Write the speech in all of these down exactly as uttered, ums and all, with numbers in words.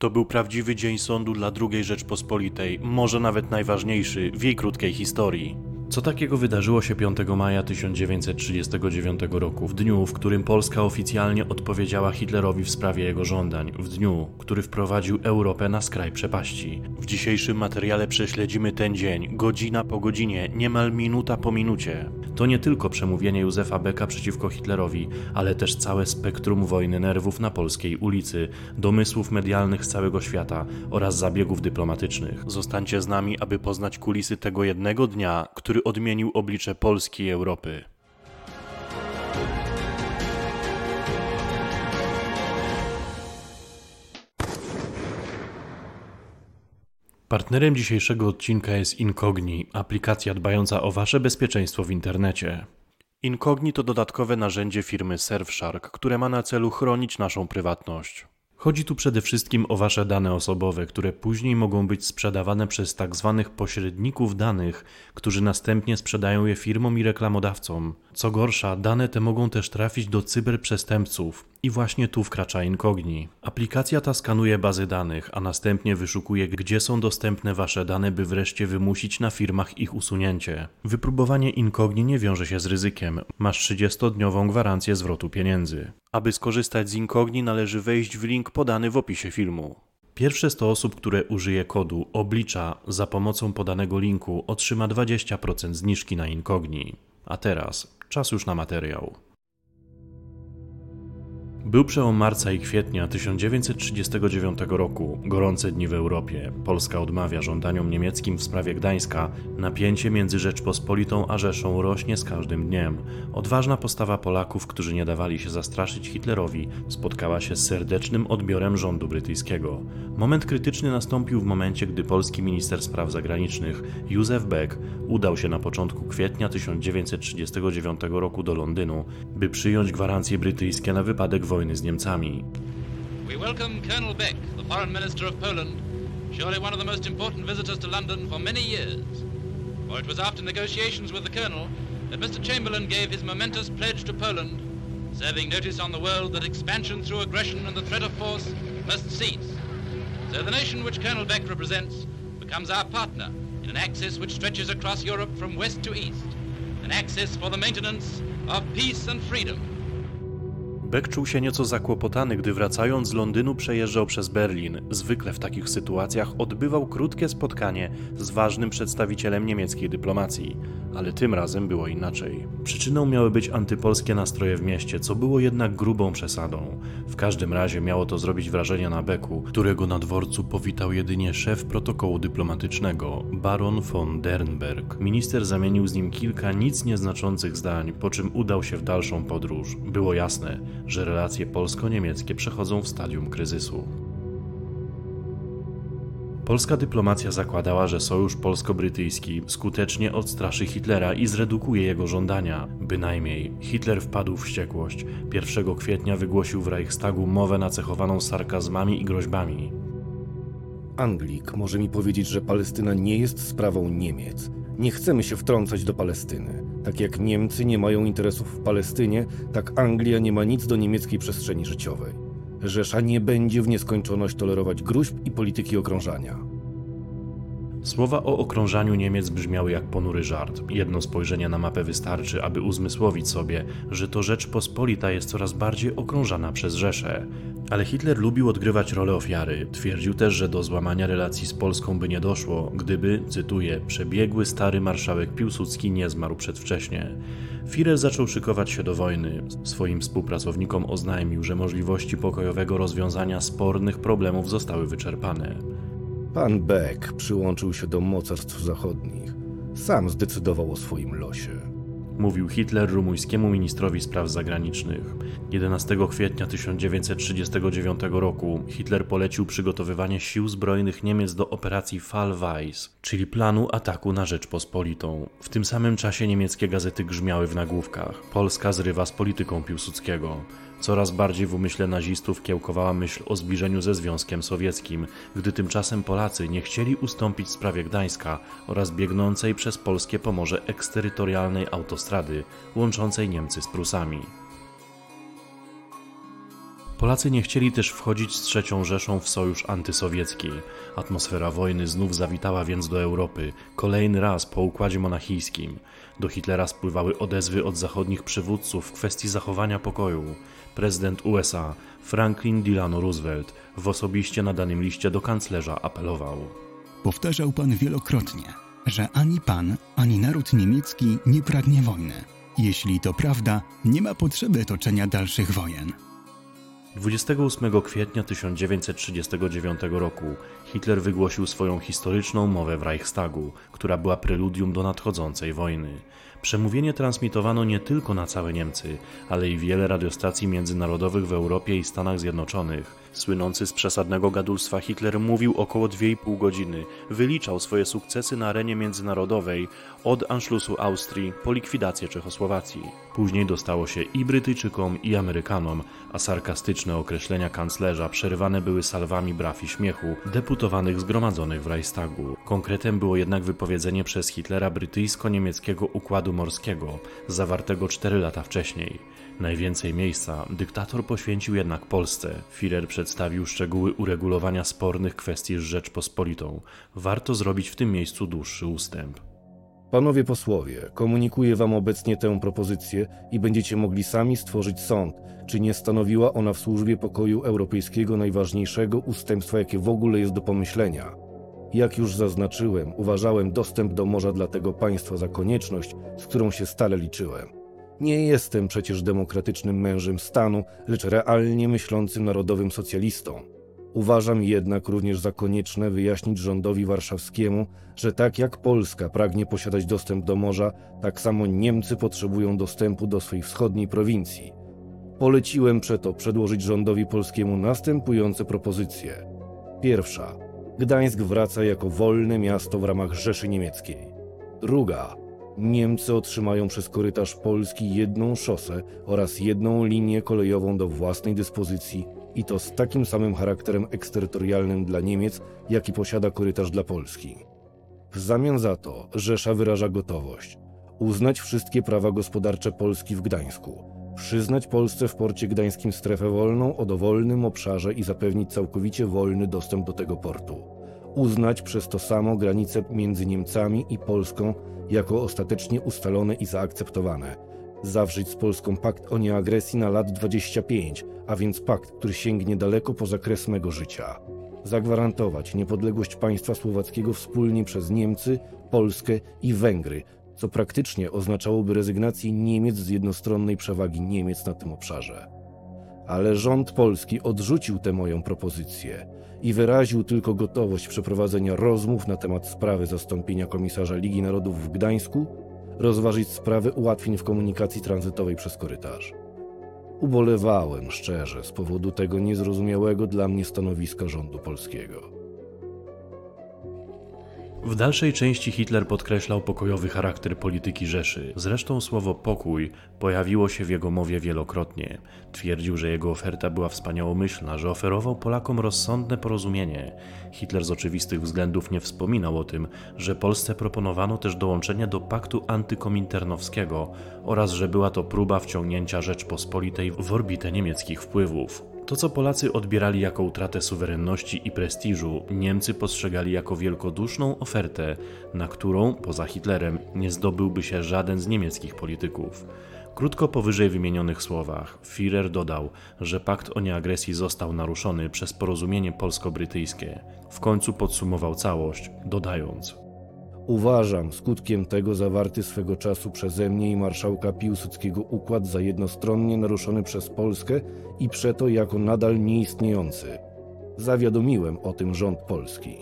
To był prawdziwy dzień sądu dla drugiej Rzeczpospolitej, może nawet najważniejszy w jej krótkiej historii. Co takiego wydarzyło się piątego maja tysiąc dziewięćset trzydziestego dziewiątego roku, w dniu, w którym Polska oficjalnie odpowiedziała Hitlerowi w sprawie jego żądań, w dniu, który wprowadził Europę na skraj przepaści? W dzisiejszym materiale prześledzimy ten dzień, godzina po godzinie, niemal minuta po minucie. To nie tylko przemówienie Józefa Becka przeciwko Hitlerowi, ale też całe spektrum wojny nerwów na polskiej ulicy, domysłów medialnych z całego świata oraz zabiegów dyplomatycznych. Zostańcie z nami, aby poznać kulisy tego jednego dnia, który odmienił oblicze Polski i Europy. Partnerem dzisiejszego odcinka jest Incogni, aplikacja dbająca o Wasze bezpieczeństwo w internecie. Incogni to dodatkowe narzędzie firmy Surfshark, które ma na celu chronić naszą prywatność. Chodzi tu przede wszystkim o Wasze dane osobowe, które później mogą być sprzedawane przez tak zwanych pośredników danych, którzy następnie sprzedają je firmom i reklamodawcom. Co gorsza, dane te mogą też trafić do cyberprzestępców i właśnie tu wkracza Incogni. Aplikacja ta skanuje bazy danych, a następnie wyszukuje, gdzie są dostępne Wasze dane, by wreszcie wymusić na firmach ich usunięcie. Wypróbowanie Incogni nie wiąże się z ryzykiem. Masz trzydziestodniową gwarancję zwrotu pieniędzy. Aby skorzystać z Incogni, należy wejść w link podany w opisie filmu. Pierwsze sto osób, które użyje kodu oblicza za pomocą podanego linku, otrzyma dwadzieścia procent zniżki na Incogni. A teraz czas już na materiał. Był przełom marca i kwietnia tysiąc dziewięćset trzydziestego dziewiątego roku, gorące dni w Europie. Polska odmawia żądaniom niemieckim w sprawie Gdańska. Napięcie między Rzeczpospolitą a Rzeszą rośnie z każdym dniem. Odważna postawa Polaków, którzy nie dawali się zastraszyć Hitlerowi, spotkała się z serdecznym odbiorem rządu brytyjskiego. Moment krytyczny nastąpił w momencie, gdy polski minister spraw zagranicznych Józef Beck udał się na początku kwietnia tysiąc dziewięćset trzydziestego dziewiątego roku do Londynu, by przyjąć gwarancje brytyjskie na wypadek wojny z Niemcami. We welcome Colonel Beck, the Foreign Minister of Poland, surely one of the most important visitors to London for many years. For it was after negotiations with the Colonel that Mister Chamberlain gave his momentous pledge to Poland, serving notice on the world that expansion through aggression and the threat of force must cease. So the nation which Colonel Beck represents becomes our partner in an axis which stretches across Europe from west to east, an axis for the maintenance of peace and freedom. Beck czuł się nieco zakłopotany, gdy wracając z Londynu przejeżdżał przez Berlin. Zwykle w takich sytuacjach odbywał krótkie spotkanie z ważnym przedstawicielem niemieckiej dyplomacji, ale tym razem było inaczej. Przyczyną miały być antypolskie nastroje w mieście, co było jednak grubą przesadą. W każdym razie miało to zrobić wrażenie na Becku, którego na dworcu powitał jedynie szef protokołu dyplomatycznego, baron von Dernberg. Minister zamienił z nim kilka nic nieznaczących zdań, po czym udał się w dalszą podróż. Było jasne, że relacje polsko-niemieckie przechodzą w stadium kryzysu. Polska dyplomacja zakładała, że sojusz polsko-brytyjski skutecznie odstraszy Hitlera i zredukuje jego żądania. Bynajmniej Hitler wpadł w wściekłość. pierwszego kwietnia wygłosił w Reichstagu mowę nacechowaną sarkazmami i groźbami. Anglik może mi powiedzieć, że Palestyna nie jest sprawą Niemiec. Nie chcemy się wtrącać do Palestyny. Tak jak Niemcy nie mają interesów w Palestynie, tak Anglia nie ma nic do niemieckiej przestrzeni życiowej. Rzesza nie będzie w nieskończoność tolerować gróźb i polityki okrążania. Słowa o okrążaniu Niemiec brzmiały jak ponury żart. Jedno spojrzenie na mapę wystarczy, aby uzmysłowić sobie, że to Rzeczpospolita jest coraz bardziej okrążana przez Rzeszę. Ale Hitler lubił odgrywać rolę ofiary. Twierdził też, że do złamania relacji z Polską by nie doszło, gdyby, cytuję, przebiegły stary marszałek Piłsudski nie zmarł przedwcześnie. Führer zaczął szykować się do wojny. Swoim współpracownikom oznajmił, że możliwości pokojowego rozwiązania spornych problemów zostały wyczerpane. Pan Beck przyłączył się do mocarstw zachodnich. Sam zdecydował o swoim losie. Mówił Hitler rumuńskiemu ministrowi spraw zagranicznych. jedenastego kwietnia tysiąc dziewięćset trzydziestego dziewiątego roku Hitler polecił przygotowywanie sił zbrojnych Niemiec do operacji Fall Weiss, czyli planu ataku na Rzeczpospolitą. W tym samym czasie niemieckie gazety grzmiały w nagłówkach: Polska zrywa z polityką Piłsudskiego. Coraz bardziej w umyśle nazistów kiełkowała myśl o zbliżeniu ze Związkiem Sowieckim, gdy tymczasem Polacy nie chcieli ustąpić w sprawie Gdańska oraz biegnącej przez polskie Pomorze eksterytorialnej autostrady łączącej Niemcy z Prusami. Polacy nie chcieli też wchodzić z trzecią Rzeszą w sojusz antysowiecki. Atmosfera wojny znów zawitała więc do Europy, kolejny raz po układzie monachijskim. Do Hitlera spływały odezwy od zachodnich przywódców w kwestii zachowania pokoju. Prezydent U S A Franklin Delano Roosevelt w osobiście nadanym liście do kanclerza apelował. Powtarzał pan wielokrotnie, że ani pan, ani naród niemiecki nie pragnie wojny. Jeśli to prawda, nie ma potrzeby toczenia dalszych wojen. dwudziestego ósmego kwietnia tysiąc dziewięćset trzydziestego dziewiątego roku Hitler wygłosił swoją historyczną mowę w Reichstagu, która była preludium do nadchodzącej wojny. Przemówienie transmitowano nie tylko na całe Niemcy, ale i wiele radiostacji międzynarodowych w Europie i Stanach Zjednoczonych. Słynący z przesadnego gadulstwa Hitler mówił około dwie i pół godziny, wyliczał swoje sukcesy na arenie międzynarodowej od Anschlussu Austrii po likwidację Czechosłowacji. Później dostało się i Brytyjczykom, i Amerykanom, a sarkastyczne określenia kanclerza przerywane były salwami braw i śmiechu deputowanych zgromadzonych w Reichstagu. Konkretem było jednak wypowiedzenie przez Hitlera brytyjsko-niemieckiego układu morskiego, zawartego cztery lata wcześniej. Najwięcej miejsca dyktator poświęcił jednak Polsce. Führer przedstawił szczegóły uregulowania spornych kwestii z Rzeczpospolitą. Warto zrobić w tym miejscu dłuższy ustęp. Panowie posłowie, komunikuję wam obecnie tę propozycję i będziecie mogli sami stworzyć sąd, czy nie stanowiła ona w służbie pokoju europejskiego najważniejszego ustępstwa, jakie w ogóle jest do pomyślenia. Jak już zaznaczyłem, uważałem dostęp do morza dla tego państwa za konieczność, z którą się stale liczyłem. Nie jestem przecież demokratycznym mężem stanu, lecz realnie myślącym narodowym socjalistą. Uważam jednak również za konieczne wyjaśnić rządowi warszawskiemu, że tak jak Polska pragnie posiadać dostęp do morza, tak samo Niemcy potrzebują dostępu do swej wschodniej prowincji. Poleciłem przeto przedłożyć rządowi polskiemu następujące propozycje. Pierwsza. Gdańsk wraca jako wolne miasto w ramach Rzeszy Niemieckiej. Druga. Niemcy otrzymają przez korytarz Polski jedną szosę oraz jedną linię kolejową do własnej dyspozycji i to z takim samym charakterem eksterytorialnym dla Niemiec, jaki posiada korytarz dla Polski. W zamian za to Rzesza wyraża gotowość uznać wszystkie prawa gospodarcze Polski w Gdańsku, przyznać Polsce w porcie gdańskim strefę wolną o dowolnym obszarze i zapewnić całkowicie wolny dostęp do tego portu, uznać przez to samo granice między Niemcami i Polską jako ostatecznie ustalone i zaakceptowane, zawrzeć z Polską pakt o nieagresji na lat dwadzieścia pięć, a więc pakt, który sięgnie daleko poza kres mego życia. Zagwarantować niepodległość państwa słowackiego wspólnie przez Niemcy, Polskę i Węgry, co praktycznie oznaczałoby rezygnację Niemiec z jednostronnej przewagi Niemiec na tym obszarze. Ale rząd polski odrzucił tę moją propozycję i wyraził tylko gotowość przeprowadzenia rozmów na temat sprawy zastąpienia komisarza Ligi Narodów w Gdańsku, rozważyć sprawę ułatwień w komunikacji tranzytowej przez korytarz. Ubolewałem szczerze z powodu tego niezrozumiałego dla mnie stanowiska rządu polskiego. W dalszej części Hitler podkreślał pokojowy charakter polityki Rzeszy. Zresztą słowo pokój pojawiło się w jego mowie wielokrotnie. Twierdził, że jego oferta była wspaniałomyślna, że oferował Polakom rozsądne porozumienie. Hitler z oczywistych względów nie wspominał o tym, że Polsce proponowano też dołączenie do paktu antykominternowskiego oraz że była to próba wciągnięcia Rzeczpospolitej w orbitę niemieckich wpływów. To, co Polacy odbierali jako utratę suwerenności i prestiżu, Niemcy postrzegali jako wielkoduszną ofertę, na którą, poza Hitlerem, nie zdobyłby się żaden z niemieckich polityków. Krótko po wyżej wymienionych słowach, Führer dodał, że pakt o nieagresji został naruszony przez porozumienie polsko-brytyjskie. W końcu podsumował całość, dodając: Uważam skutkiem tego zawarty swego czasu przeze mnie i marszałka Piłsudskiego układ za jednostronnie naruszony przez Polskę i przeto jako nadal nieistniejący. Zawiadomiłem o tym rząd polski.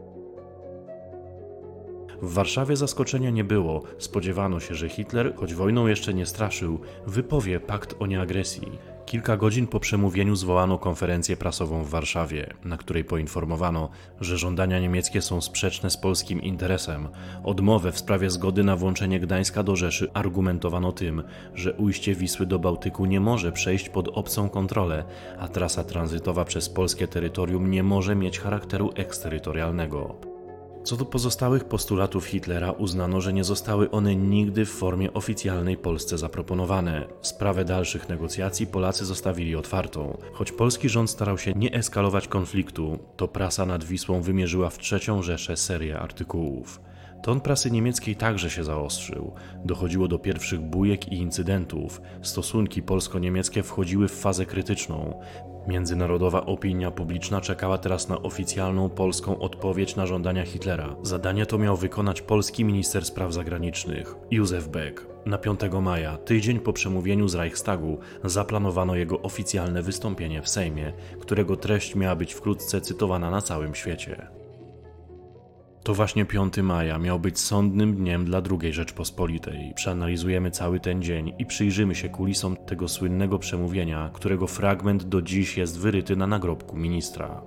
W Warszawie zaskoczenia nie było. Spodziewano się, że Hitler, choć wojną jeszcze nie straszył, wypowie pakt o nieagresji. Kilka godzin po przemówieniu zwołano konferencję prasową w Warszawie, na której poinformowano, że żądania niemieckie są sprzeczne z polskim interesem. Odmowę w sprawie zgody na włączenie Gdańska do Rzeszy argumentowano tym, że ujście Wisły do Bałtyku nie może przejść pod obcą kontrolę, a trasa tranzytowa przez polskie terytorium nie może mieć charakteru eksterytorialnego. Co do pozostałych postulatów Hitlera uznano, że nie zostały one nigdy w formie oficjalnej Polsce zaproponowane. Sprawę dalszych negocjacji Polacy zostawili otwartą. Choć polski rząd starał się nie eskalować konfliktu, to prasa nad Wisłą wymierzyła w trzecią Rzeszę serię artykułów. Ton prasy niemieckiej także się zaostrzył. Dochodziło do pierwszych bujek i incydentów. Stosunki polsko-niemieckie wchodziły w fazę krytyczną. Międzynarodowa opinia publiczna czekała teraz na oficjalną polską odpowiedź na żądania Hitlera. Zadanie to miał wykonać polski minister spraw zagranicznych, Józef Beck. Na piątego maja, tydzień po przemówieniu z Reichstagu, zaplanowano jego oficjalne wystąpienie w Sejmie, którego treść miała być wkrótce cytowana na całym świecie. To właśnie piątego maja miał być sądnym dniem dla drugiej Rzeczpospolitej. Przeanalizujemy cały ten dzień i przyjrzymy się kulisom tego słynnego przemówienia, którego fragment do dziś jest wyryty na nagrobku ministra.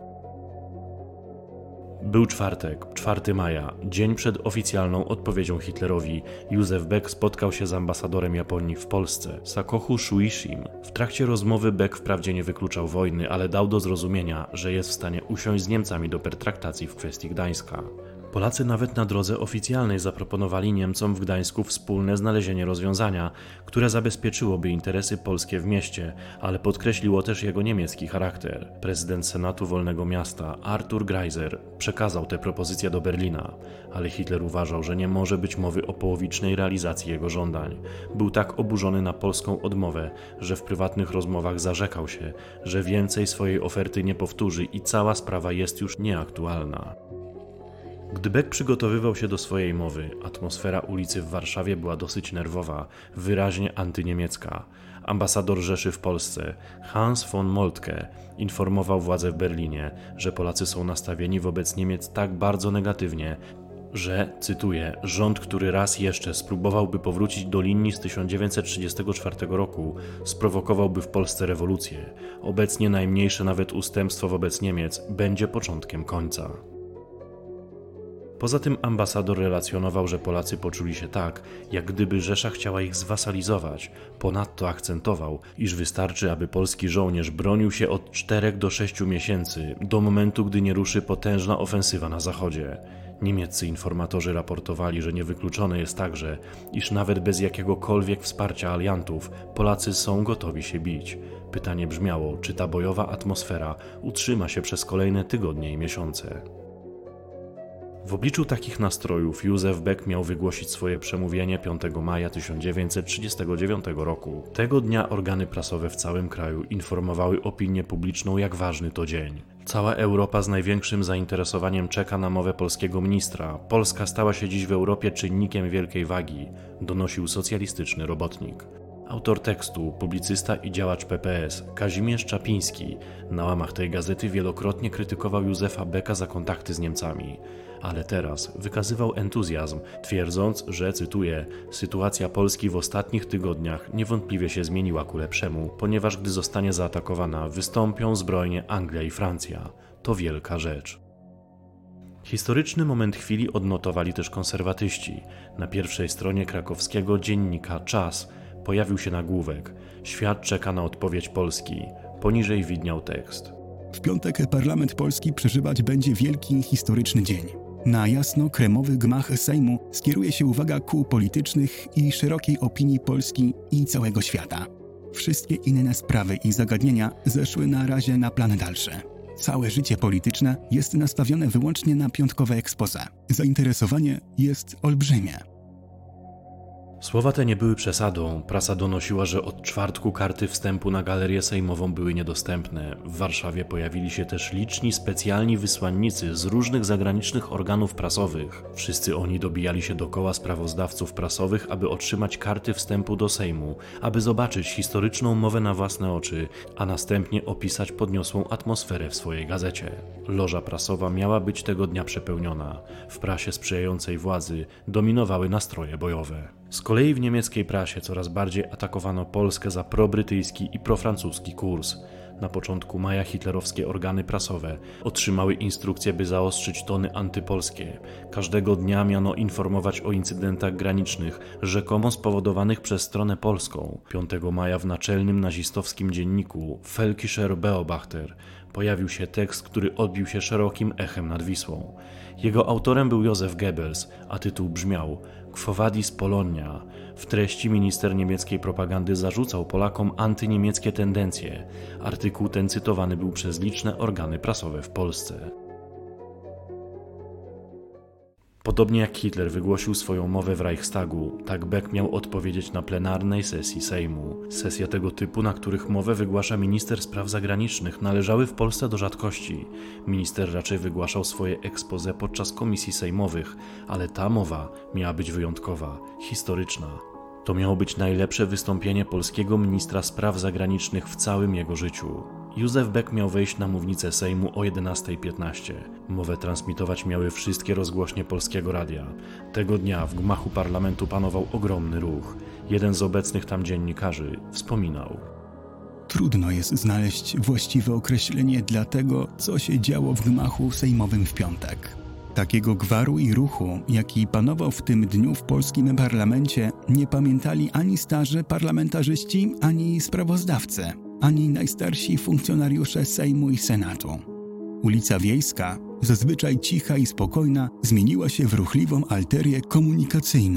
Był czwartek, czwartego maja, dzień przed oficjalną odpowiedzią Hitlerowi. Józef Beck spotkał się z ambasadorem Japonii w Polsce, Sakohu Shuishim. W trakcie rozmowy Beck wprawdzie nie wykluczał wojny, ale dał do zrozumienia, że jest w stanie usiąść z Niemcami do pertraktacji w kwestii Gdańska. Polacy nawet na drodze oficjalnej zaproponowali Niemcom w Gdańsku wspólne znalezienie rozwiązania, które zabezpieczyłoby interesy polskie w mieście, ale podkreśliło też jego niemiecki charakter. Prezydent Senatu Wolnego Miasta, Arthur Greiser, przekazał tę propozycję do Berlina, ale Hitler uważał, że nie może być mowy o połowicznej realizacji jego żądań. Był tak oburzony na polską odmowę, że w prywatnych rozmowach zarzekał się, że więcej swojej oferty nie powtórzy i cała sprawa jest już nieaktualna. Gdy Beck przygotowywał się do swojej mowy, atmosfera ulicy w Warszawie była dosyć nerwowa, wyraźnie antyniemiecka. Ambasador Rzeszy w Polsce, Hans von Moltke, informował władze w Berlinie, że Polacy są nastawieni wobec Niemiec tak bardzo negatywnie, że, cytuję, rząd, który raz jeszcze spróbowałby powrócić do linii z tysiąc dziewięćset trzydziestego czwartego roku, sprowokowałby w Polsce rewolucję. Obecnie najmniejsze nawet ustępstwo wobec Niemiec będzie początkiem końca. Poza tym ambasador relacjonował, że Polacy poczuli się tak, jak gdyby Rzesza chciała ich zwasalizować. Ponadto akcentował, iż wystarczy, aby polski żołnierz bronił się od czterech do sześciu miesięcy, do momentu, gdy nie ruszy potężna ofensywa na zachodzie. Niemieccy informatorzy raportowali, że niewykluczone jest także, iż nawet bez jakiegokolwiek wsparcia aliantów Polacy są gotowi się bić. Pytanie brzmiało, czy ta bojowa atmosfera utrzyma się przez kolejne tygodnie i miesiące. W obliczu takich nastrojów Józef Beck miał wygłosić swoje przemówienie piątego maja tysiąc dziewięćset trzydziestego dziewiątego roku. Tego dnia organy prasowe w całym kraju informowały opinię publiczną, jak ważny to dzień. Cała Europa z największym zainteresowaniem czeka na mowę polskiego ministra. Polska stała się dziś w Europie czynnikiem wielkiej wagi, donosił socjalistyczny robotnik. Autor tekstu, publicysta i działacz P P S, Kazimierz Czapiński, na łamach tej gazety wielokrotnie krytykował Józefa Becka za kontakty z Niemcami, ale teraz wykazywał entuzjazm, twierdząc, że, cytuję, sytuacja Polski w ostatnich tygodniach niewątpliwie się zmieniła ku lepszemu, ponieważ gdy zostanie zaatakowana, wystąpią zbrojnie Anglia i Francja. To wielka rzecz. Historyczny moment chwili odnotowali też konserwatyści. Na pierwszej stronie krakowskiego dziennika Czas pojawił się nagłówek: Świat czeka na odpowiedź Polski. Poniżej widniał tekst. W piątek parlament polski przeżywać będzie wielki historyczny dzień. Na jasno-kremowy gmach Sejmu skieruje się uwaga kół politycznych i szerokiej opinii Polski i całego świata. Wszystkie inne sprawy i zagadnienia zeszły na razie na plany dalsze. Całe życie polityczne jest nastawione wyłącznie na piątkowe expose. Zainteresowanie jest olbrzymie. Słowa te nie były przesadą. Prasa donosiła, że od czwartku karty wstępu na galerię sejmową były niedostępne. W Warszawie pojawili się też liczni specjalni wysłannicy z różnych zagranicznych organów prasowych. Wszyscy oni dobijali się dokoła sprawozdawców prasowych, aby otrzymać karty wstępu do Sejmu, aby zobaczyć historyczną mowę na własne oczy, a następnie opisać podniosłą atmosferę w swojej gazecie. Loża prasowa miała być tego dnia przepełniona. W prasie sprzyjającej władzy dominowały nastroje bojowe. Z kolei w niemieckiej prasie coraz bardziej atakowano Polskę za probrytyjski i profrancuski kurs. Na początku maja hitlerowskie organy prasowe otrzymały instrukcje, by zaostrzyć tony antypolskie. Każdego dnia miano informować o incydentach granicznych, rzekomo spowodowanych przez stronę polską. piątego maja w naczelnym nazistowskim dzienniku Völkischer Beobachter pojawił się tekst, który odbił się szerokim echem nad Wisłą. Jego autorem był Joseph Goebbels, a tytuł brzmiał Quo vadis Polonia. W treści minister niemieckiej propagandy zarzucał Polakom antyniemieckie tendencje. Artykuł ten cytowany był przez liczne organy prasowe w Polsce. Podobnie jak Hitler wygłosił swoją mowę w Reichstagu, tak Beck miał odpowiedzieć na plenarnej sesji Sejmu. Sesja tego typu, na których mowę wygłasza minister spraw zagranicznych, należały w Polsce do rzadkości. Minister raczej wygłaszał swoje exposé podczas komisji sejmowych, ale ta mowa miała być wyjątkowa, historyczna. To miało być najlepsze wystąpienie polskiego ministra spraw zagranicznych w całym jego życiu. Józef Beck miał wejść na mównicę Sejmu o jedenasta piętnaście. Mowę transmitować miały wszystkie rozgłośnie Polskiego Radia. Tego dnia w gmachu parlamentu panował ogromny ruch. Jeden z obecnych tam dziennikarzy wspominał: Trudno jest znaleźć właściwe określenie dla tego, co się działo w gmachu sejmowym w piątek. Takiego gwaru i ruchu, jaki panował w tym dniu w polskim parlamencie, nie pamiętali ani starzy parlamentarzyści, ani sprawozdawcy, ani najstarsi funkcjonariusze Sejmu i Senatu. Ulica Wiejska, zazwyczaj cicha i spokojna, zmieniła się w ruchliwą alterię komunikacyjną.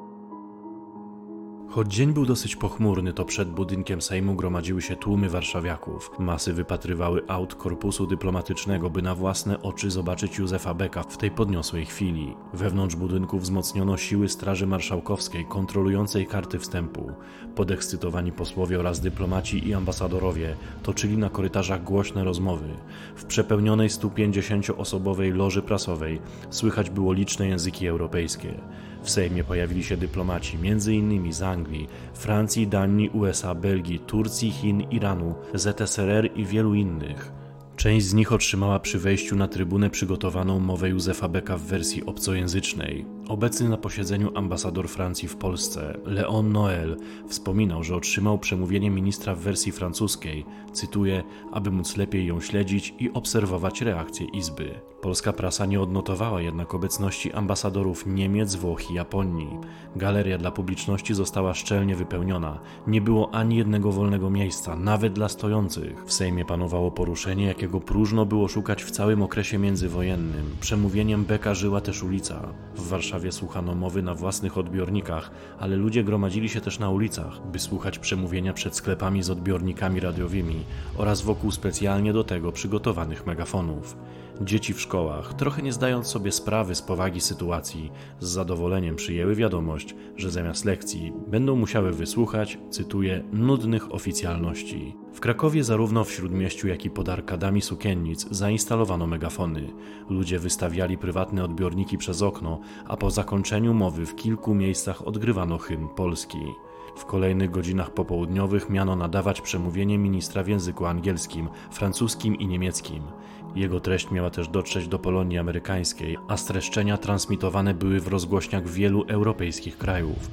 Choć dzień był dosyć pochmurny, to przed budynkiem Sejmu gromadziły się tłumy warszawiaków. Masy wypatrywały aut korpusu dyplomatycznego, by na własne oczy zobaczyć Józefa Becka w tej podniosłej chwili. Wewnątrz budynku wzmocniono siły Straży Marszałkowskiej kontrolującej karty wstępu. Podekscytowani posłowie oraz dyplomaci i ambasadorowie toczyli na korytarzach głośne rozmowy. W przepełnionej stu pięćdziesięcioosobowej loży prasowej słychać było liczne języki europejskie. W Sejmie pojawili się dyplomaci, między innymi z Anglii, Francji, Danii, U S A, Belgii, Turcji, Chin, Iranu, Z S R R i wielu innych. Część z nich otrzymała przy wejściu na trybunę przygotowaną mowę Józefa Becka w wersji obcojęzycznej. Obecny na posiedzeniu ambasador Francji w Polsce, Léon Noël, wspominał, że otrzymał przemówienie ministra w wersji francuskiej, cytuję, aby móc lepiej ją śledzić i obserwować reakcje Izby. Polska prasa nie odnotowała jednak obecności ambasadorów Niemiec, Włoch i Japonii. Galeria dla publiczności została szczelnie wypełniona. Nie było ani jednego wolnego miejsca, nawet dla stojących. W Sejmie panowało poruszenie, jakiego próżno było szukać w całym okresie międzywojennym. Przemówieniem Becka żyła też ulica. W Warszawie słuchano mowy na własnych odbiornikach, ale ludzie gromadzili się też na ulicach, by słuchać przemówienia przed sklepami z odbiornikami radiowymi oraz wokół specjalnie do tego przygotowanych megafonów. Dzieci w szkołach, trochę nie zdając sobie sprawy z powagi sytuacji, z zadowoleniem przyjęły wiadomość, że zamiast lekcji będą musiały wysłuchać, cytuję, nudnych oficjalności. W Krakowie zarówno w Śródmieściu, jak i pod arkadami sukiennic zainstalowano megafony. Ludzie wystawiali prywatne odbiorniki przez okno, a po zakończeniu mowy w kilku miejscach odgrywano hymn polski. W kolejnych godzinach popołudniowych miano nadawać przemówienie ministra w języku angielskim, francuskim i niemieckim. Jego treść miała też dotrzeć do Polonii amerykańskiej, a streszczenia transmitowane były w rozgłośniach wielu europejskich krajów.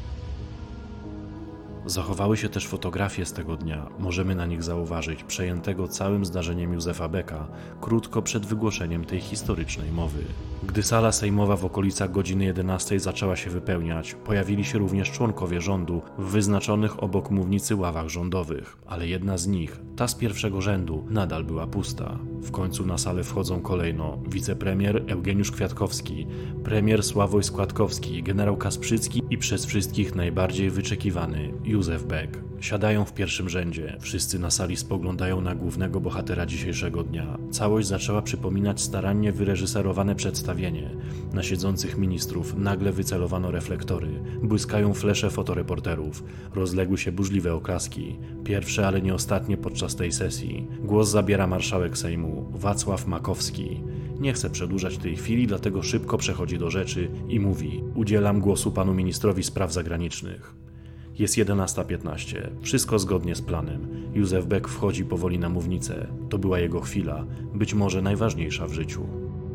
Zachowały się też fotografie z tego dnia, możemy na nich zauważyć przejętego całym zdarzeniem Józefa Becka, krótko przed wygłoszeniem tej historycznej mowy. Gdy sala sejmowa w okolicach godziny jedenastej zaczęła się wypełniać, pojawili się również członkowie rządu w wyznaczonych obok mównicy ławach rządowych, ale jedna z nich, ta z pierwszego rzędu, nadal była pusta. W końcu na salę wchodzą kolejno wicepremier Eugeniusz Kwiatkowski, premier Sławoj Składkowski, generał Kasprzycki i przez wszystkich najbardziej wyczekiwany Józef Beck. Siadają w pierwszym rzędzie. Wszyscy na sali spoglądają na głównego bohatera dzisiejszego dnia. Całość zaczęła przypominać starannie wyreżyserowane przedstawienie. Na siedzących ministrów nagle wycelowano reflektory. Błyskają flesze fotoreporterów. Rozległy się burzliwe oklaski. Pierwsze, ale nie ostatnie podczas tej sesji. Głos zabiera marszałek Sejmu, Wacław Makowski. Nie chce przedłużać tej chwili, dlatego szybko przechodzi do rzeczy i mówi: udzielam głosu panu ministrowi spraw zagranicznych. Jest jedenasta piętnaście. Wszystko zgodnie z planem. Józef Beck wchodzi powoli na mównicę. To była jego chwila, być może najważniejsza w życiu.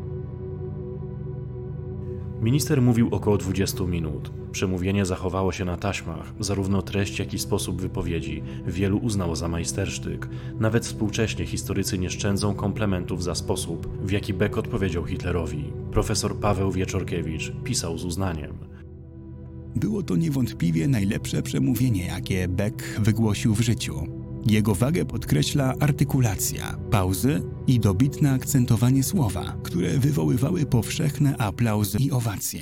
Minister mówił około dwudziestu minut. Przemówienie zachowało się na taśmach, zarówno treść, jak i sposób wypowiedzi. Wielu uznało za majstersztyk. Nawet współcześnie historycy nie szczędzą komplementów za sposób, w jaki Beck odpowiedział Hitlerowi. Profesor Paweł Wieczorkiewicz pisał z uznaniem: Było to niewątpliwie najlepsze przemówienie, jakie Beck wygłosił w życiu. Jego wagę podkreśla artykulacja, pauzy i dobitne akcentowanie słowa, które wywoływały powszechne aplauzy i owacje.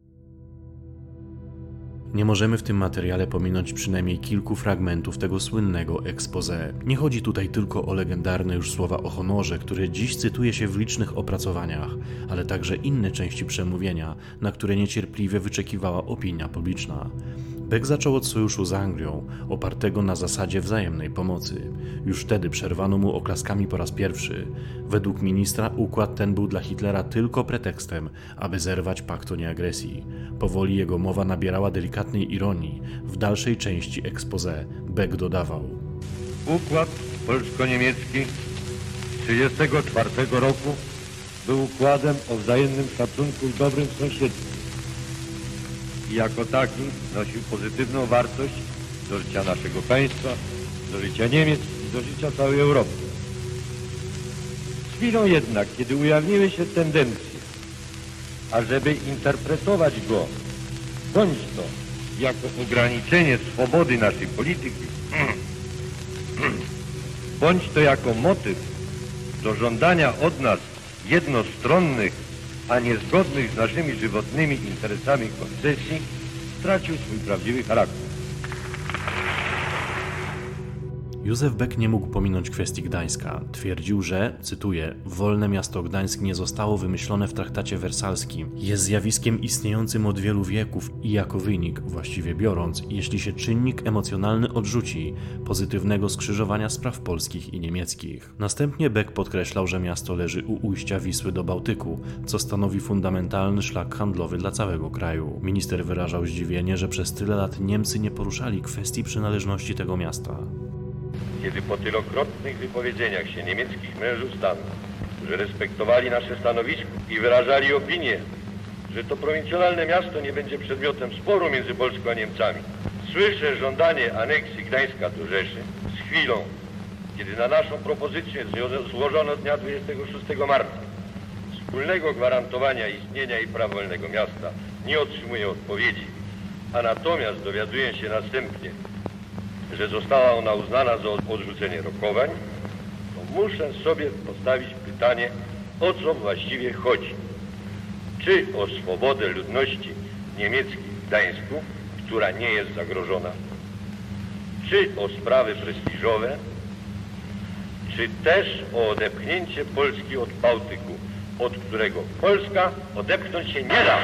Nie możemy w tym materiale pominąć przynajmniej kilku fragmentów tego słynnego exposé. Nie chodzi tutaj tylko o legendarne już słowa o honorze, które dziś cytuje się w licznych opracowaniach, ale także inne części przemówienia, na które niecierpliwie wyczekiwała opinia publiczna. Beck zaczął od sojuszu z Anglią, opartego na zasadzie wzajemnej pomocy. Już wtedy przerwano mu oklaskami po raz pierwszy. Według ministra układ ten był dla Hitlera tylko pretekstem, aby zerwać pakt o nieagresji. Powoli jego mowa nabierała delikatnej ironii. W dalszej części exposé Beck dodawał: Układ polsko-niemiecki z trzydziestego czwartego roku był układem o wzajemnym szacunku i dobrym sąsiedztwie. I jako taki nosił pozytywną wartość do życia naszego państwa, do życia Niemiec i do życia całej Europy. Z chwilą jednak, kiedy ujawniły się tendencje, ażeby interpretować go bądź to jako ograniczenie swobody naszej polityki, bądź to jako motyw do żądania od nas jednostronnych, a niezgodnych z naszymi żywotnymi interesami koncesji, stracił swój prawdziwy charakter. Józef Beck nie mógł pominąć kwestii Gdańska. Twierdził, że, cytuję, wolne miasto Gdańsk nie zostało wymyślone w traktacie wersalskim. Jest zjawiskiem istniejącym od wielu wieków i jako wynik, właściwie biorąc, jeśli się czynnik emocjonalny odrzuci, pozytywnego skrzyżowania spraw polskich i niemieckich. Następnie Beck podkreślał, że miasto leży u ujścia Wisły do Bałtyku, co stanowi fundamentalny szlak handlowy dla całego kraju. Minister wyrażał zdziwienie, że przez tyle lat Niemcy nie poruszali kwestii przynależności tego miasta. Kiedy po tylokrotnych wypowiedzeniach się niemieckich mężów stanu, którzy respektowali nasze stanowisko i wyrażali opinię, że to prowincjonalne miasto nie będzie przedmiotem sporu między Polską a Niemcami, słyszę żądanie aneksji Gdańska do Rzeszy z chwilą, kiedy na naszą propozycję złożono dnia dwudziestego szóstego marca wspólnego gwarantowania istnienia i praw wolnego miasta nie otrzymuję odpowiedzi, a natomiast dowiaduję się następnie, że została ona uznana za odrzucenie rokowań, to muszę sobie postawić pytanie, o co właściwie chodzi. Czy o swobodę ludności niemieckiej w Gdańsku, która nie jest zagrożona? Czy o sprawy prestiżowe? Czy też o odepchnięcie Polski od Bałtyku, od którego Polska odepchnąć się nie da?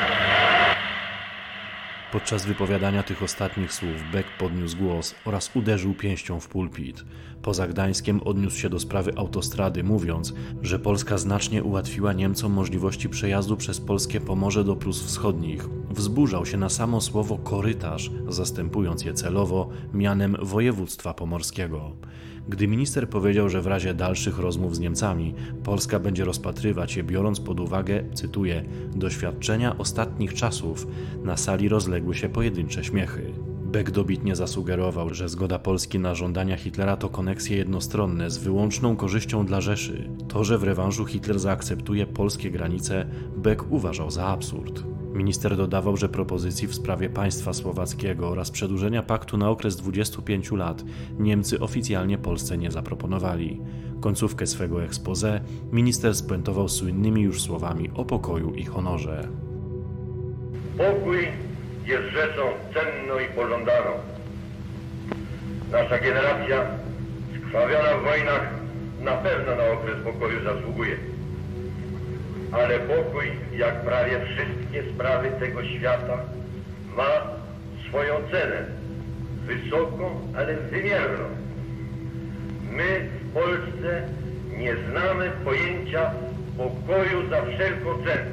Podczas wypowiadania tych ostatnich słów Beck podniósł głos oraz uderzył pięścią w pulpit. Poza Gdańskiem odniósł się do sprawy autostrady, mówiąc, że Polska znacznie ułatwiła Niemcom możliwości przejazdu przez polskie Pomorze do Prus Wschodnich. Wzburzał się na samo słowo korytarz, zastępując je celowo mianem województwa pomorskiego. Gdy minister powiedział, że w razie dalszych rozmów z Niemcami Polska będzie rozpatrywać je, biorąc pod uwagę, cytuję, doświadczenia ostatnich czasów, na sali rozległy się pojedyncze śmiechy. Beck dobitnie zasugerował, że zgoda Polski na żądania Hitlera to koneksje jednostronne z wyłączną korzyścią dla Rzeszy. To, że w rewanżu Hitler zaakceptuje polskie granice, Beck uważał za absurd. Minister dodawał, że propozycji w sprawie państwa słowackiego oraz przedłużenia paktu na okres dwudziestu pięciu lat Niemcy oficjalnie Polsce nie zaproponowali. Końcówkę swego exposé minister spuentował słynnymi już słowami o pokoju i honorze. Pokój jest rzeczą cenną i pożądaną. Nasza generacja skrwawiona w wojnach na pewno na okres pokoju zasługuje. Ale pokój, jak prawie wszystkie sprawy tego świata, ma swoją cenę. Wysoką, ale wymierną. My w Polsce nie znamy pojęcia pokoju za wszelką cenę.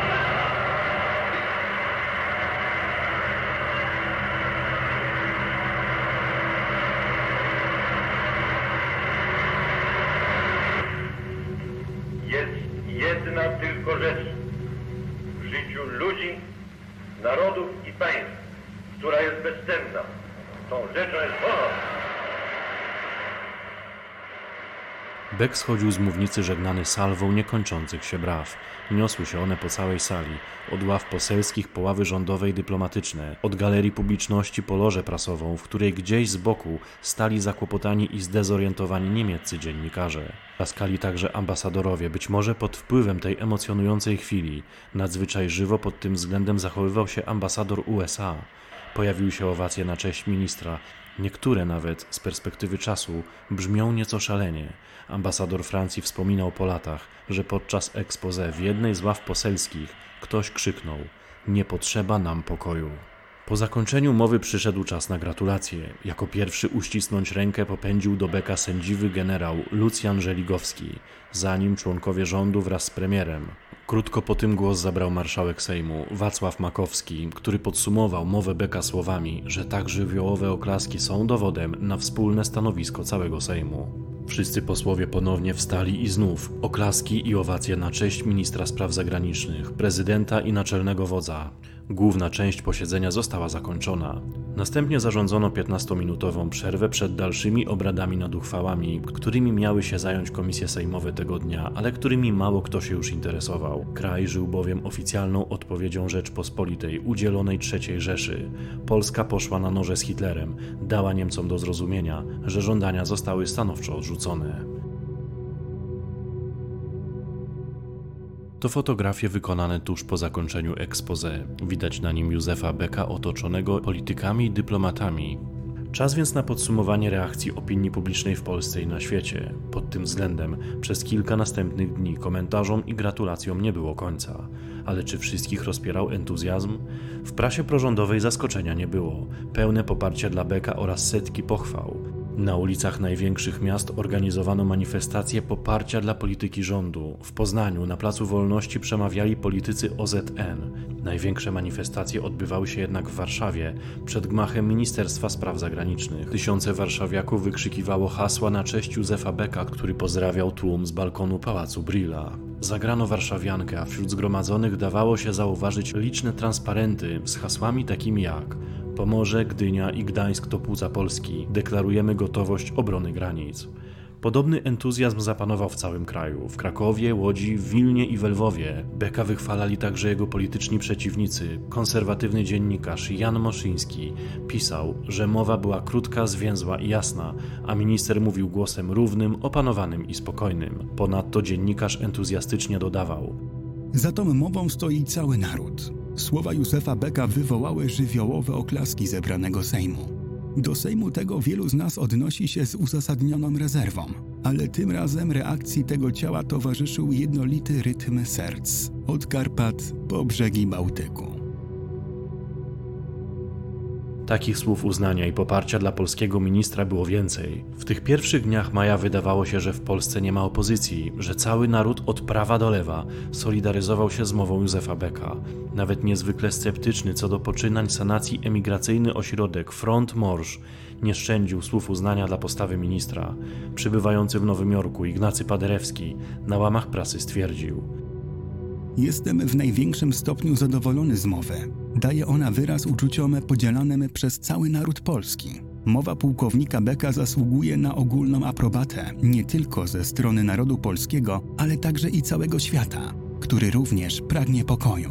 Jest jedna tylko rzecz w życiu ludzi, narodów i państw, która jest bezcenna. Tą rzeczą jest honor. Beck schodził z mównicy żegnany salwą niekończących się braw. Niosły się one po całej sali, od ław poselskich po ławy rządowe i dyplomatyczne, od galerii publiczności po lożę prasową, w której gdzieś z boku stali zakłopotani i zdezorientowani niemieccy dziennikarze. Klaskali także ambasadorowie, być może pod wpływem tej emocjonującej chwili. Nadzwyczaj żywo pod tym względem zachowywał się ambasador U S A. Pojawiły się owacje na cześć ministra. Niektóre nawet, z perspektywy czasu, brzmią nieco szalenie. Ambasador Francji wspominał po latach, że podczas exposé w jednej z ław poselskich ktoś krzyknął: nie potrzeba nam pokoju. Po zakończeniu mowy przyszedł czas na gratulacje. Jako pierwszy uścisnąć rękę popędził do Becka sędziwy generał Lucjan Żeligowski, za nim członkowie rządu wraz z premierem. Krótko po tym głos zabrał marszałek Sejmu Wacław Makowski, który podsumował mowę Becka słowami, że tak żywiołowe oklaski są dowodem na wspólne stanowisko całego Sejmu. Wszyscy posłowie ponownie wstali i znów oklaski i owacje na cześć ministra spraw zagranicznych, prezydenta i naczelnego wodza. Główna część posiedzenia została zakończona. Następnie zarządzono piętnastominutową przerwę przed dalszymi obradami nad uchwałami, którymi miały się zająć komisje sejmowe tego dnia, ale którymi mało kto się już interesował. Kraj żył bowiem oficjalną odpowiedzią Rzeczpospolitej udzielonej trzeciej Rzeszy. Polska poszła na noże z Hitlerem, dała Niemcom do zrozumienia, że żądania zostały stanowczo odrzucone. To fotografie wykonane tuż po zakończeniu exposé. Widać na nim Józefa Becka otoczonego politykami i dyplomatami. Czas więc na podsumowanie reakcji opinii publicznej w Polsce i na świecie. Pod tym względem przez kilka następnych dni komentarzom i gratulacjom nie było końca. Ale czy wszystkich rozpierał entuzjazm? W prasie prorządowej zaskoczenia nie było. Pełne poparcie dla Becka oraz setki pochwał. Na ulicach największych miast organizowano manifestacje poparcia dla polityki rządu. W Poznaniu na Placu Wolności przemawiali politycy O Z N. Największe manifestacje odbywały się jednak w Warszawie, przed gmachem Ministerstwa Spraw Zagranicznych. Tysiące warszawiaków wykrzykiwało hasła na cześć Józefa Becka, który pozdrawiał tłum z balkonu Pałacu Brühla. Zagrano warszawiankę, a wśród zgromadzonych dawało się zauważyć liczne transparenty z hasłami takimi jak: Pomorze, Gdynia i Gdańsk to płuca Polski. Deklarujemy gotowość obrony granic. Podobny entuzjazm zapanował w całym kraju. W Krakowie, Łodzi, Wilnie i we Lwowie. Becka wychwalali także jego polityczni przeciwnicy. Konserwatywny dziennikarz Jan Moszyński pisał, że mowa była krótka, zwięzła i jasna, a minister mówił głosem równym, opanowanym i spokojnym. Ponadto dziennikarz entuzjastycznie dodawał: za tą mową stoi cały naród. Słowa Józefa Becka wywołały żywiołowe oklaski zebranego Sejmu. Do Sejmu tego wielu z nas odnosi się z uzasadnioną rezerwą, ale tym razem reakcji tego ciała towarzyszył jednolity rytm serc, od Karpat po brzegi Bałtyku. Takich słów uznania i poparcia dla polskiego ministra było więcej. W tych pierwszych dniach maja wydawało się, że w Polsce nie ma opozycji, że cały naród od prawa do lewa solidaryzował się z mową Józefa Becka. Nawet niezwykle sceptyczny co do poczynań sanacji emigracyjny ośrodek Front Morsz nie szczędził słów uznania dla postawy ministra. Przybywający w Nowym Jorku Ignacy Paderewski na łamach prasy stwierdził: jestem w największym stopniu zadowolony z mowy. Daje ona wyraz uczuciom podzielanym przez cały naród polski. Mowa pułkownika Becka zasługuje na ogólną aprobatę nie tylko ze strony narodu polskiego, ale także i całego świata, który również pragnie pokoju.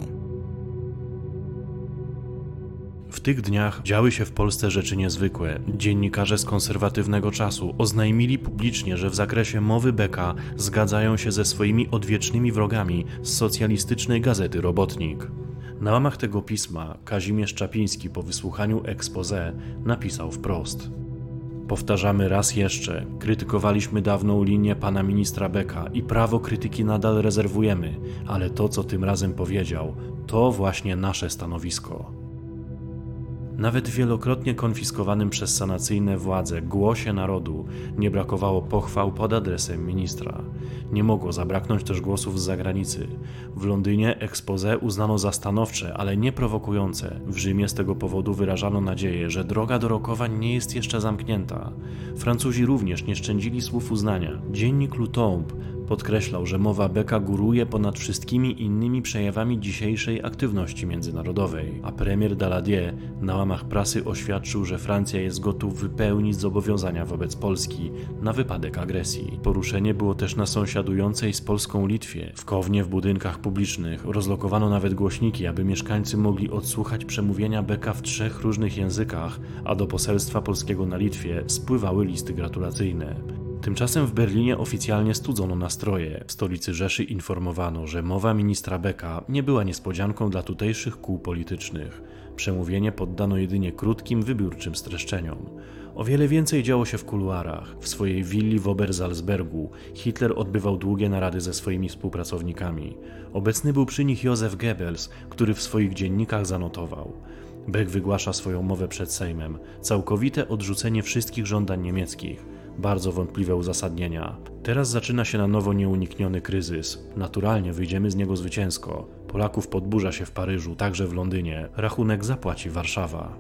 W tych dniach działy się w Polsce rzeczy niezwykłe. Dziennikarze z konserwatywnego czasu oznajmili publicznie, że w zakresie mowy Becka zgadzają się ze swoimi odwiecznymi wrogami z socjalistycznej gazety Robotnik. Na łamach tego pisma Kazimierz Czapiński po wysłuchaniu exposé napisał wprost: powtarzamy raz jeszcze, krytykowaliśmy dawną linię pana ministra Becka i prawo krytyki nadal rezerwujemy, ale to, co tym razem powiedział, to właśnie nasze stanowisko. Nawet w wielokrotnie konfiskowanym przez sanacyjne władze Głosie Narodu nie brakowało pochwał pod adresem ministra. Nie mogło zabraknąć też głosów z zagranicy. W Londynie exposé uznano za stanowcze, ale nie prowokujące. W Rzymie z tego powodu wyrażano nadzieję, że droga do rokowań nie jest jeszcze zamknięta. Francuzi również nie szczędzili słów uznania. Dziennik Le Temps Podkreślał, że mowa Becka góruje ponad wszystkimi innymi przejawami dzisiejszej aktywności międzynarodowej, a premier Daladier na łamach prasy oświadczył, że Francja jest gotów wypełnić zobowiązania wobec Polski na wypadek agresji. Poruszenie było też na sąsiadującej z Polską Litwie. W Kownie w budynkach publicznych rozlokowano nawet głośniki, aby mieszkańcy mogli odsłuchać przemówienia Becka w trzech różnych językach, a do poselstwa polskiego na Litwie spływały listy gratulacyjne. Tymczasem w Berlinie oficjalnie studzono nastroje. W stolicy Rzeszy informowano, że mowa ministra Becka nie była niespodzianką dla tutejszych kół politycznych. Przemówienie poddano jedynie krótkim, wybiórczym streszczeniom. O wiele więcej działo się w kuluarach. W swojej willi w Obersalzbergu Hitler odbywał długie narady ze swoimi współpracownikami. Obecny był przy nich Joseph Goebbels, który w swoich dziennikach zanotował: Beck wygłasza swoją mowę przed Sejmem. Całkowite odrzucenie wszystkich żądań niemieckich. Bardzo wątpliwe uzasadnienia. Teraz zaczyna się na nowo nieunikniony kryzys. Naturalnie wyjdziemy z niego zwycięsko. Polaków podburza się w Paryżu, także w Londynie. Rachunek zapłaci Warszawa.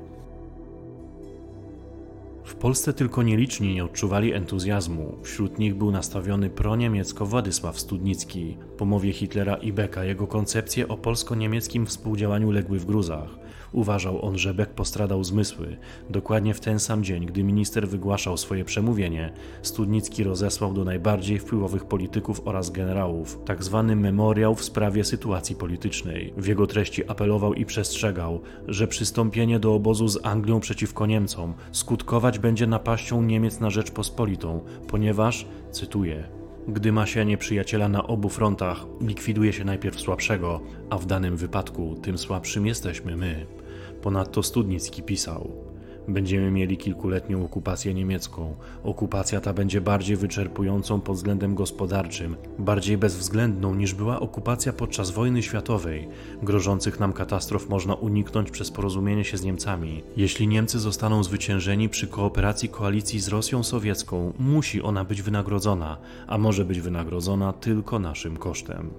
W Polsce tylko nieliczni nie odczuwali entuzjazmu. Wśród nich był nastawiony proniemiecko Władysław Studnicki. Po mowie Hitlera i Becka jego koncepcje o polsko-niemieckim współdziałaniu legły w gruzach. Uważał on, że Beck postradał zmysły. Dokładnie w ten sam dzień, gdy minister wygłaszał swoje przemówienie, Studnicki rozesłał do najbardziej wpływowych polityków oraz generałów tak zwany memoriał w sprawie sytuacji politycznej. W jego treści apelował i przestrzegał, że przystąpienie do obozu z Anglią przeciwko Niemcom skutkować będzie napaścią Niemiec na Rzeczpospolitą, ponieważ, cytuję, gdy ma się nieprzyjaciela na obu frontach, likwiduje się najpierw słabszego, a w danym wypadku tym słabszym jesteśmy my. Ponadto Studnicki pisał: będziemy mieli kilkuletnią okupację niemiecką. Okupacja ta będzie bardziej wyczerpującą pod względem gospodarczym, bardziej bezwzględną niż była okupacja podczas wojny światowej. Grożących nam katastrof można uniknąć przez porozumienie się z Niemcami. Jeśli Niemcy zostaną zwyciężeni przy kooperacji koalicji z Rosją sowiecką, musi ona być wynagrodzona, a może być wynagrodzona tylko naszym kosztem.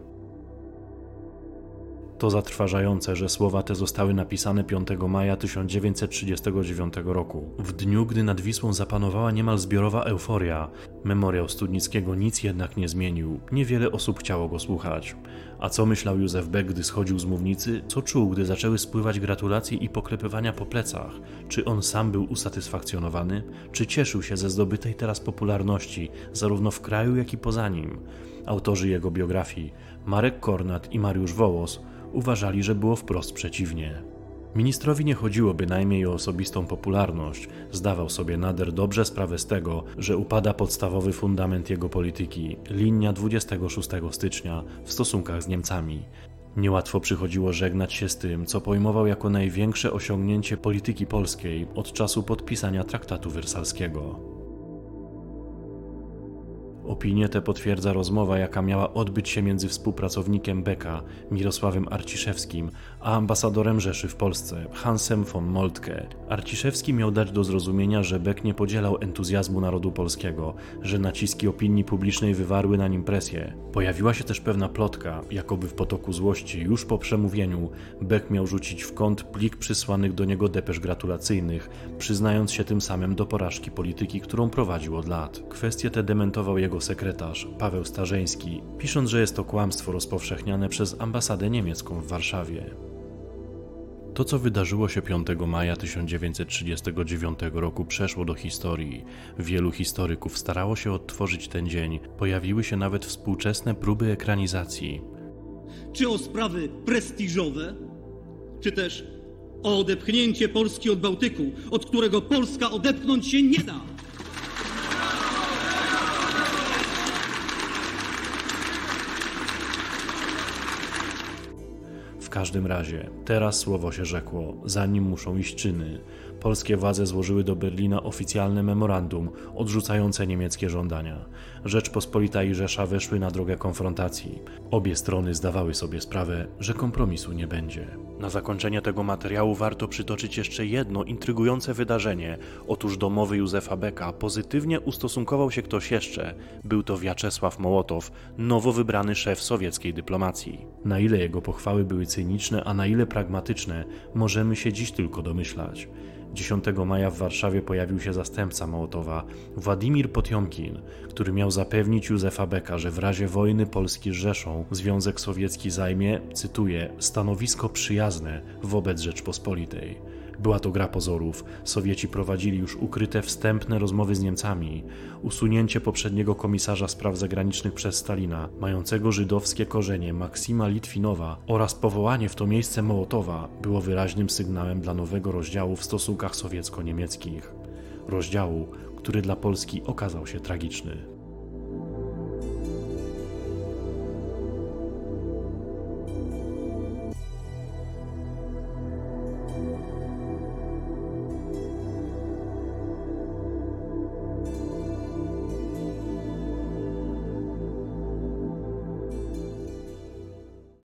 To zatrważające, że słowa te zostały napisane piątego maja tysiąc dziewięćset trzydziestego dziewiątego roku. W dniu, gdy nad Wisłą zapanowała niemal zbiorowa euforia, memoriał Studnickiego nic jednak nie zmienił. Niewiele osób chciało go słuchać. A co myślał Józef Beck, gdy schodził z mównicy? Co czuł, gdy zaczęły spływać gratulacje i poklepywania po plecach? Czy on sam był usatysfakcjonowany? Czy cieszył się ze zdobytej teraz popularności, zarówno w kraju, jak i poza nim? Autorzy jego biografii, Marek Kornat i Mariusz Wołos, uważali, że było wprost przeciwnie. Ministrowi nie chodziło bynajmniej o osobistą popularność. Zdawał sobie nader dobrze sprawę z tego, że upada podstawowy fundament jego polityki, linia dwudziestego szóstego stycznia w stosunkach z Niemcami. Niełatwo przychodziło żegnać się z tym, co pojmował jako największe osiągnięcie polityki polskiej od czasu podpisania traktatu wersalskiego. Opinię tę potwierdza rozmowa, jaka miała odbyć się między współpracownikiem Becka, Mirosławem Arciszewskim, a ambasadorem Rzeszy w Polsce, Hansem von Moltke. Arciszewski miał dać do zrozumienia, że Beck nie podzielał entuzjazmu narodu polskiego, że naciski opinii publicznej wywarły na nim presję. Pojawiła się też pewna plotka, jakoby w potoku złości, już po przemówieniu, Beck miał rzucić w kąt plik przysłanych do niego depesz gratulacyjnych, przyznając się tym samym do porażki polityki, którą prowadził od lat. Kwestię tę dementował jego sekretarz, Paweł Starzeński, pisząc, że jest to kłamstwo rozpowszechniane przez ambasadę niemiecką w Warszawie. To, co wydarzyło się piątego maja tysiąc dziewięćset trzydziestego dziewiątego roku, przeszło do historii. Wielu historyków starało się odtworzyć ten dzień. Pojawiły się nawet współczesne próby ekranizacji. Czy o sprawy prestiżowe, czy też o odepchnięcie Polski od Bałtyku, od którego Polska odepchnąć się nie da. W każdym razie, teraz słowo się rzekło, za nim muszą iść czyny. Polskie władze złożyły do Berlina oficjalne memorandum odrzucające niemieckie żądania. Rzeczpospolita i Rzesza weszły na drogę konfrontacji. Obie strony zdawały sobie sprawę, że kompromisu nie będzie. Na zakończenie tego materiału warto przytoczyć jeszcze jedno intrygujące wydarzenie. Otóż do mowy Józefa Becka pozytywnie ustosunkował się ktoś jeszcze. Był to Wiaczesław Mołotow, nowo wybrany szef sowieckiej dyplomacji. Na ile jego pochwały były cyniczne, a na ile pragmatyczne, możemy się dziś tylko domyślać. dziesiątego maja w Warszawie pojawił się zastępca Mołotowa, Władimir Potiomkin, który miał zapewnić Józefa Becka, że w razie wojny Polski z Rzeszą Związek Sowiecki zajmie, cytuję, stanowisko przyjazne wobec Rzeczpospolitej. Była to gra pozorów. Sowieci prowadzili już ukryte wstępne rozmowy z Niemcami. Usunięcie poprzedniego komisarza spraw zagranicznych przez Stalina, mającego żydowskie korzenie Maksima Litwinowa oraz powołanie w to miejsce Mołotowa było wyraźnym sygnałem dla nowego rozdziału w stosunkach sowiecko-niemieckich. Rozdziału, który dla Polski okazał się tragiczny.